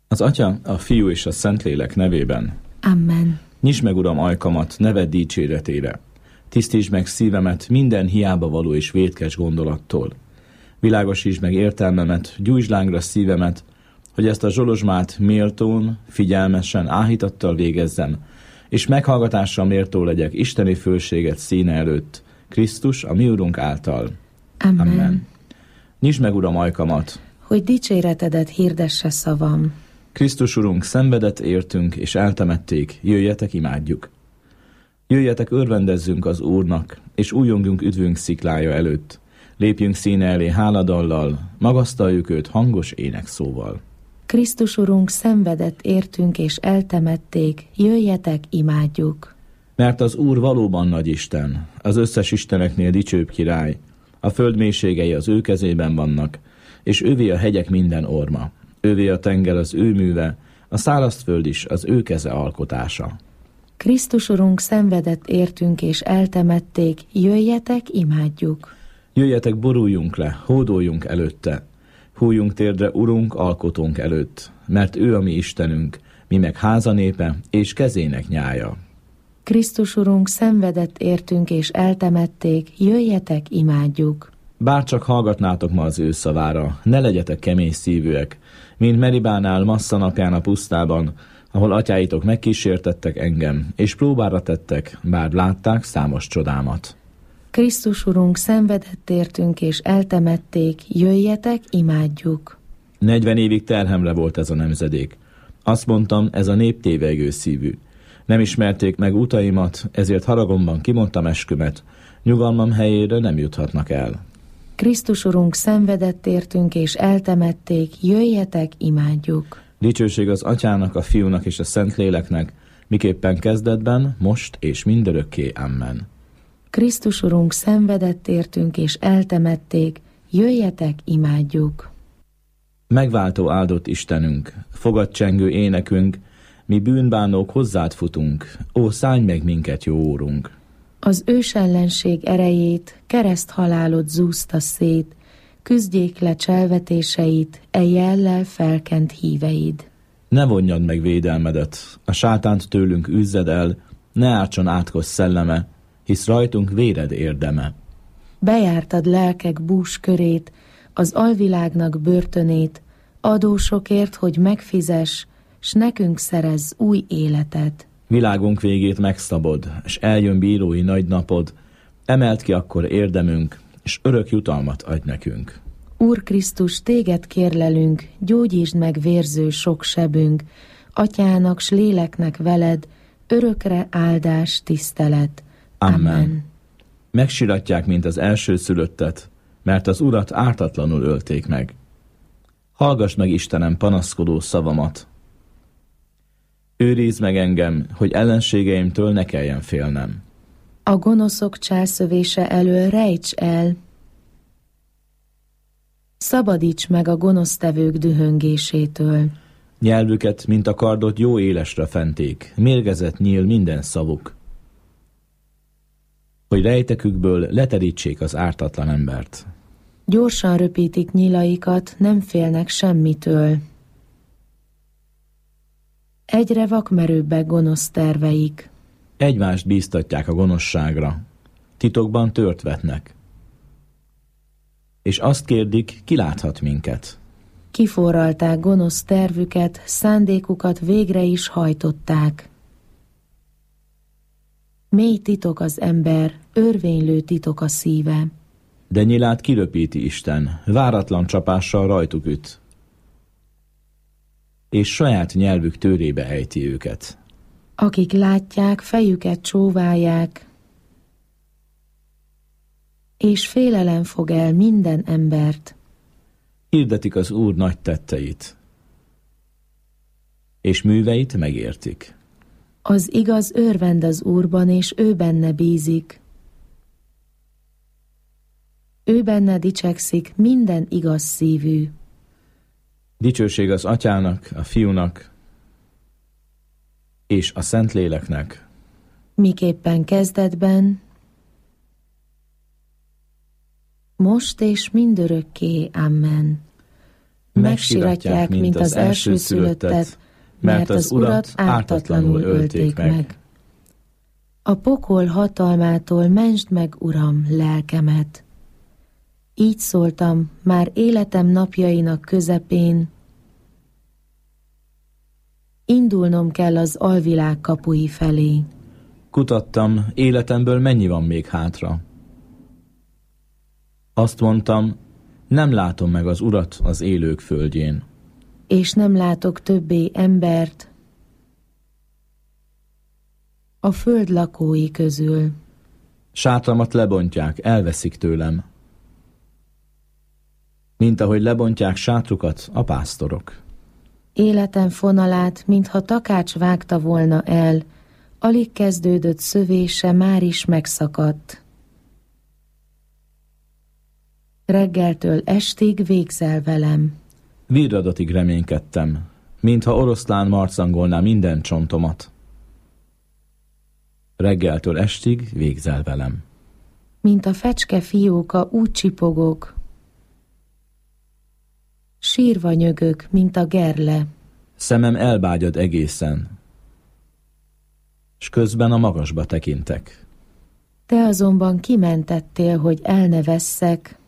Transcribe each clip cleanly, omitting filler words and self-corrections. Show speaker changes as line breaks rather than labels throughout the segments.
Az Atya, a Fiú és a Szentlélek nevében.
Amen.
Nyisd meg, Uram, ajkamat, neved dicséretére. Tisztítsd meg szívemet minden hiába való és vétkes gondolattól. Világosítsd meg értelmemet, gyújtsd lángra szívemet, hogy ezt a zsolozsmát méltón, figyelmesen, áhítattal végezzem, és meghallgatásra méltó legyek isteni fölséget színe előtt, Krisztus, a mi Urunk által.
Amen.
Amen. Nyisd meg, Uram, ajkamat,
hogy dicséretedet hirdesse szavam.
Krisztus Urunk, szenvedett értünk, és eltemették, jöjjetek, imádjuk. Jöjjetek, örvendezzünk az Úrnak, és újjongjunk üdvünk sziklája előtt. Lépjünk színe elé háladallal, magasztaljuk őt hangos énekszóval.
Krisztus Urunk, szenvedett értünk, és eltemették, jöjjetek, imádjuk.
Mert az Úr valóban nagy Isten, az összes isteneknél dicsőbb király, a föld mélységei az ő kezében vannak, és ővé a hegyek minden orma. Ővé a tenger az ő műve, a szárazföld is az ő keze alkotása.
Krisztus Urunk, szenvedett értünk, és eltemették, jöjjetek, imádjuk.
Jöjjetek, boruljunk le, hódoljunk előtte. Hújjunk térdre, Urunk, alkotónk előtt, mert ő a mi Istenünk, mi meg háza népe és kezének nyája.
Krisztus Urunk, szenvedett értünk, és eltemették, jöjjetek, imádjuk.
Bárcsak hallgatnátok ma az ő szavára, ne legyetek kemény szívűek, mint Meribánál Massza napján a pusztában, ahol atyáitok megkísértettek engem, és próbára tettek, bár látták számos csodámat.
Krisztus Urunk, szenvedett értünk, és eltemették, jöjjetek, imádjuk.
40 évig terhemre volt ez a nemzedék. Azt mondtam, ez a nép tévegő szívű. Nem ismerték meg utaimat, ezért haragomban kimondtam eskümet, nyugalmam helyére nem juthatnak el.
Krisztus Urunk, szenvedett értünk, és eltemették, jöjjetek, imádjuk.
Dicsőség az Atyának, a Fiúnak és a Szentléleknek, miképpen kezdetben, most és mindörökké. Amen.
Krisztus Urunk, szenvedett értünk, és eltemették, jöjjetek, imádjuk.
Megváltó áldott Istenünk, fogadcsengő énekünk, mi bűnbánók hozzád futunk, ó, szállj meg minket, jó Úrunk!
Az ősellenség erejét, kereszt halálot zúzta szét, küzdjék le cselvetéseit, jellel felkent híveid.
Ne vonjad meg védelmedet, a sátánt tőlünk üzzed el, ne ártson átkos szelleme, hisz rajtunk véred érdeme.
Bejártad lelkek bús körét, az alvilágnak börtönét, adósokért, hogy megfizess, s nekünk szerezz új életet.
Világunk végét megszabod, s eljön bírói nagy napod, emeld ki akkor érdemünk, s örök jutalmat adj nekünk.
Úr Krisztus, téged kérlelünk, gyógyítsd meg vérző sok sebünk, Atyának s léleknek veled, örökre áldás, tisztelet. Amen.
Megsiratják, mint az elsőszülöttet, mert az Urat ártatlanul ölték meg. Hallgass meg, Istenem, panaszkodó szavamat. Őrizd meg engem, hogy ellenségeimtől ne kelljen félnem.
A gonoszok cselszövése elől rejts el. Szabadíts meg a gonosztevők dühöngésétől.
Nyelvüket, mint a kardot, jó élesre fenték, mérgezett nyíl minden szavuk, hogy rejtekükből leterítsék az ártatlan embert.
Gyorsan röpítik nyilaikat, nem félnek semmitől. Egyre vakmerőbbek gonosz terveik.
Egymást bíztatják a gonoszságra, titokban tört vetnek. És azt kérdik, ki láthat minket.
Kiforralták gonosz tervüket, szándékukat végre is hajtották. Mély titok az ember, örvénylő titok a szíve.
De nyilát kiröpíti Isten, váratlan csapással rajtuk üt, és saját nyelvük tőrébe ejti őket.
Akik látják, fejüket csóválják, és félelem fog el minden embert.
Hirdetik az Úr nagy tetteit, és műveit megértik.
Az igaz örvend az Úrban, és ő benne bízik. Ő benne dicsekszik minden igaz szívű.
Dicsőség az Atyának, a Fiúnak és a Szentléleknek.
Miképpen kezdetben, most és mindörökké. Amen. Megsiratják, mint az elsőszülöttet, mert az Urat ártatlanul ölték meg. A pokol hatalmától mentsd meg, Uram, lelkemet. Így szóltam már életem napjainak közepén, indulnom kell az alvilág kapui felé.
Kutattam, életemből mennyi van még hátra. Azt mondtam, nem látom meg az Urat az élők földjén.
És nem látok többé embert a föld lakói közül.
Sátramat lebontják, elveszik tőlem. Mint ahogy lebontják sátrukat a pásztorok.
Életem fonalát, mintha takács vágta volna el, alig kezdődött szövése már is megszakadt. Reggeltől estig végzel velem.
Virradatig reménykedtem, mintha oroszlán marcangolná minden csontomat. Reggeltől estig végzel velem.
Mint a fecske fióka, úgy csipogok. Sírva nyögök, mint a gerle.
Szemem elbágyad egészen, s közben a magasba tekintek.
Te azonban kimentettél, hogy el ne vesszek,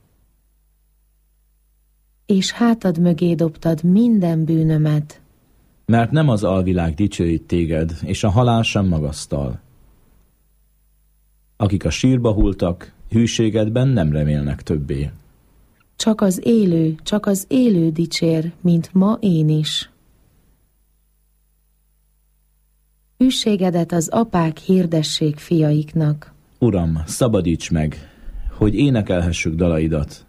és hátad mögé dobtad minden bűnömet.
Mert nem az alvilág dicsőít téged, és a halál sem magasztal. Akik a sírba hultak, hűségedben nem remélnek többé.
Csak az élő dicsér, mint ma én is. Hűségedet az apák hirdessék fiaiknak.
Uram, szabadíts meg, hogy énekelhessük dalaidat.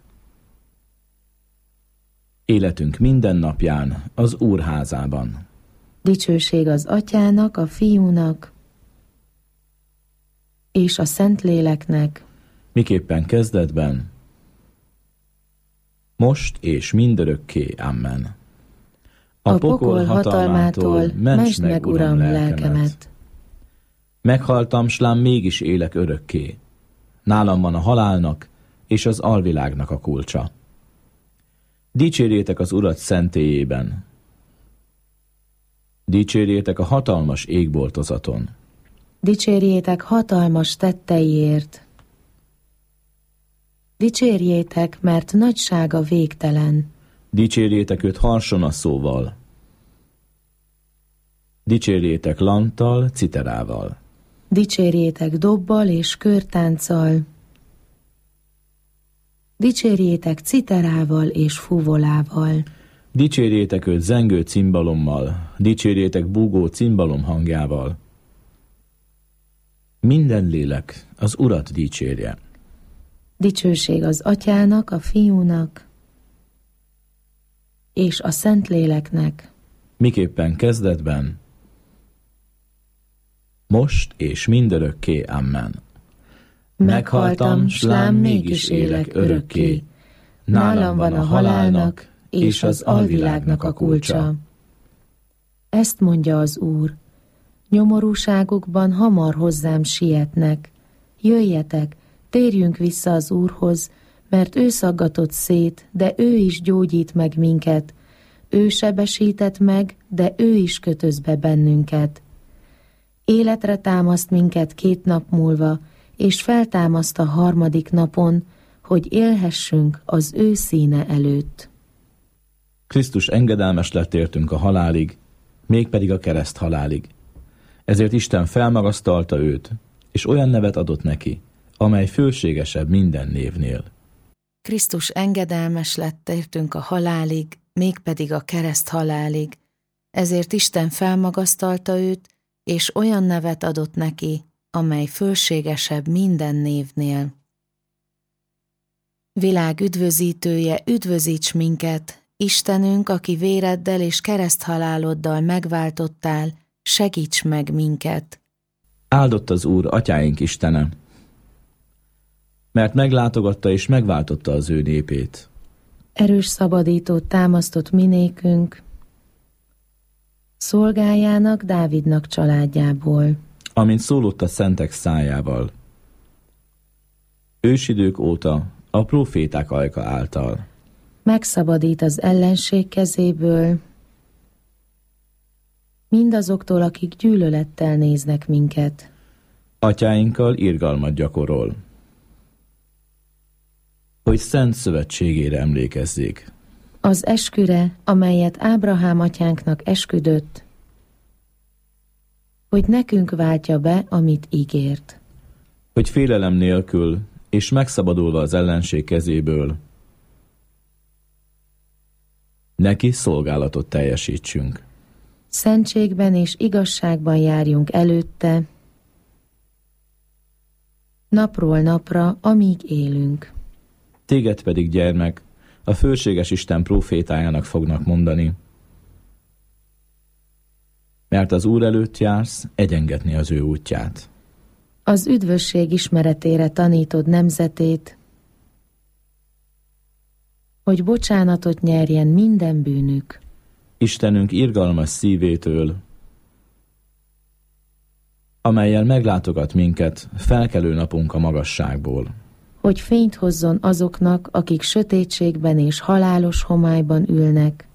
Életünk minden napján az Úr házában.
Dicsőség az Atyának, a Fiúnak és a Szentléleknek.
Miképpen kezdetben, most és mindörökké. Amen.
A pokol hatalmától mentsd meg, Uram, lelkemet.
Meghaltam, s lám mégis élek örökké. Nálam van a halálnak és az alvilágnak a kulcsa. Dicsérjétek az Urat szentélyében. Dicsérjétek a hatalmas égboltozaton.
Dicsérjétek hatalmas tetteiért. Dicsérjétek, mert nagysága végtelen.
Dicsérjétek őt harsona szóval. Dicsérjétek lanttal, citerával.
Dicsérjétek dobbal és körtánccal. Dicsérjétek citerával és fuvolával.
Dicsérjétek őt zengő cimbalommal, dicsérjétek búgó cimbalom hangjával. Minden lélek az Urat dicsérje.
Dicsőség az Atyának, a Fiúnak és a Szentléleknek.
Miképpen kezdetben, most és mindörökké. Amen.
Meghaltam, s lám mégis élek örökké. Nálam van a halálnak és az alvilágnak a kulcsa. Ezt mondja az Úr. Nyomorúságukban hamar hozzám sietnek. Jöjjetek, térjünk vissza az Úrhoz, mert ő szaggatott szét, de ő is gyógyít meg minket. Ő sebesített meg, de ő is kötöz be bennünket. Életre támaszt minket 2 nap múlva, és feltámaszt a 3. napon, hogy élhessünk az ő színe előtt.
Krisztus engedelmes lett értünk a halálig, mégpedig a kereszt halálig. Ezért Isten felmagasztalta őt, és olyan nevet adott neki, amely fölségesebb minden névnél.
Krisztus engedelmes lett értünk a halálig, mégpedig a kereszt halálig. Ezért Isten felmagasztalta őt, és olyan nevet adott neki, amely fölségesebb minden névnél. Világ üdvözítője, üdvözíts minket, Istenünk, aki véreddel és kereszthaláloddal megváltottál, segíts meg minket.
Áldott az Úr, atyáink Istene, mert meglátogatta és megváltotta az ő népét.
Erős szabadítót támasztott minékünk, szolgájának, Dávidnak családjából.
Amint szólott a szentek szájával. Ősidők óta a próféták ajka által.
megszabadít az ellenség kezéből, mindazoktól, akik gyűlölettel néznek minket.
Atyáinkkal irgalmat gyakorol, hogy szent szövetségére emlékezzék.
Az esküre, amelyet Ábrahám atyánknak esküdött, hogy nekünk váltja be, amit ígért.
Hogy félelem nélkül, és megszabadulva az ellenség kezéből, neki szolgálatot teljesítsünk.
Szentségben és igazságban járjunk előtte, napról napra, amíg élünk.
Téged pedig, gyermek, a fölséges Isten prófétájának fognak mondani, mert az Úr előtt jársz, egyengetni az ő útját.
Az üdvösség ismeretére tanítod nemzetét, hogy bocsánatot nyerjen minden bűnük.
Istenünk irgalmas szívétől, amellyel meglátogat minket felkelő napunk a magasságból.
Hogy fényt hozzon azoknak, akik sötétségben és halálos homályban ülnek,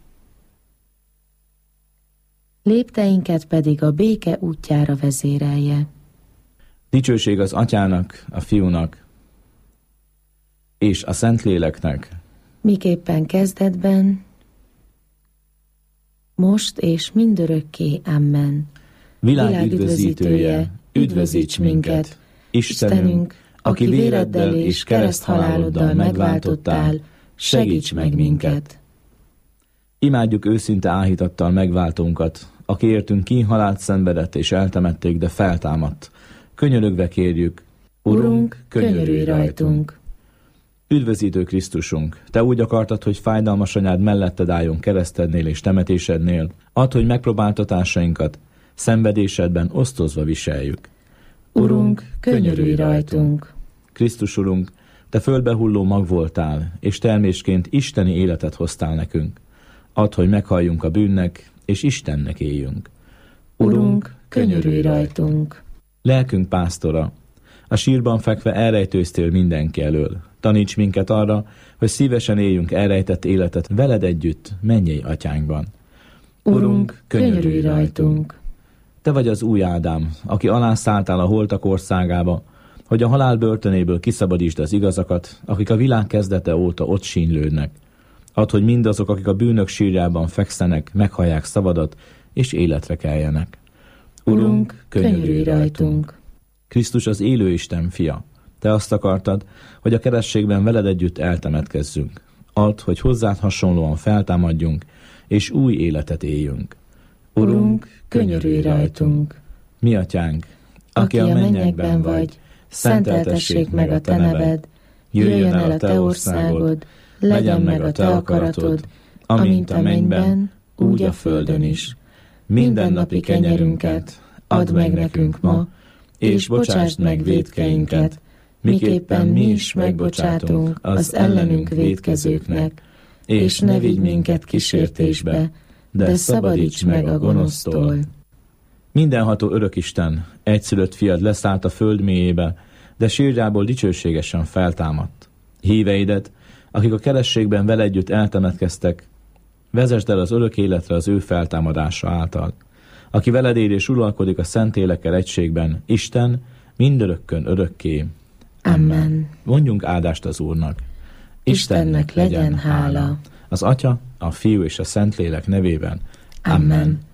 lépteinket pedig a béke útjára vezérelje.
Dicsőség az Atyának, a Fiúnak és a Szentléleknek,
miképpen kezdetben, most és mindörökké. Amen.
Világ üdvözítője, üdvözíts minket, Istenünk, aki véreddel és kereszthaláloddal megváltottál, segíts meg minket. Imádjuk őszinte áhítattal megváltónkat, aki értünk kínhalált szenvedett és eltemették, de feltámadt. Könyörögve kérjük,
Urunk, könyörülj rajtunk!
Üdvözítő Krisztusunk, Te úgy akartad, hogy fájdalmas anyád melletted álljon keresztednél és temetésednél, add, hogy megpróbáltatásainkat szenvedésedben osztozva viseljük.
Urunk, könyörülj rajtunk!
Krisztus Urunk, Te földbe hulló mag voltál, és termésként isteni életet hoztál nekünk. Add, hogy meghalljunk a bűnnek, és Istennek éljünk.
Urunk, könyörülj rajtunk!
Lelkünk pásztora, a sírban fekve elrejtőztél mindenki elől. Taníts minket arra, hogy szívesen éljünk elrejtett életet veled együtt, mennyei atyánkban.
Urunk, könyörülj rajtunk!
Te vagy az új Ádám, aki alászálltál a holtak országába, hogy a halál börtönéből kiszabadítsd az igazakat, akik a világ kezdete óta ott sínylődnek. Add, hogy mindazok, akik a bűnök sírjában fekszenek, meghallják szavadat, és életre keljenek.
Urunk, könyörülj rajtunk!
Krisztus az élő Isten fia. Te azt akartad, hogy a kerességben veled együtt eltemetkezzünk. Add, hogy hozzád hasonlóan feltámadjunk, és új életet éljünk.
Urunk, könyörülj rajtunk!
Mi atyánk, aki a mennyekben vagy, szenteltessék meg a te neved, jöjjön el a te országod, legyen meg a te akaratod, amint a mennyben, úgy a földön is. Mindennapi kenyerünket add meg nekünk ma, és bocsásd meg vétkeinket, miképpen mi is megbocsátunk az ellenünk vétkezőknek, és ne vigy minket kísértésbe, de szabadíts meg a gonosztól. Mindenható örökisten, egyszülött fiad leszállt a föld mélyébe, de sírjából dicsőségesen feltámadt. Híveidet, akik a kerességben vele együtt eltemetkeztek, vezesd el az örök életre az ő feltámadása által. Aki veled él és uralkodik a Szentélekkel egységben, Isten, mindörökkön örökké.
Amen.
Mondjunk áldást az Úrnak.
Istennek legyen hála.
Az Atya, a Fiú és a Szentlélek nevében.
Amen.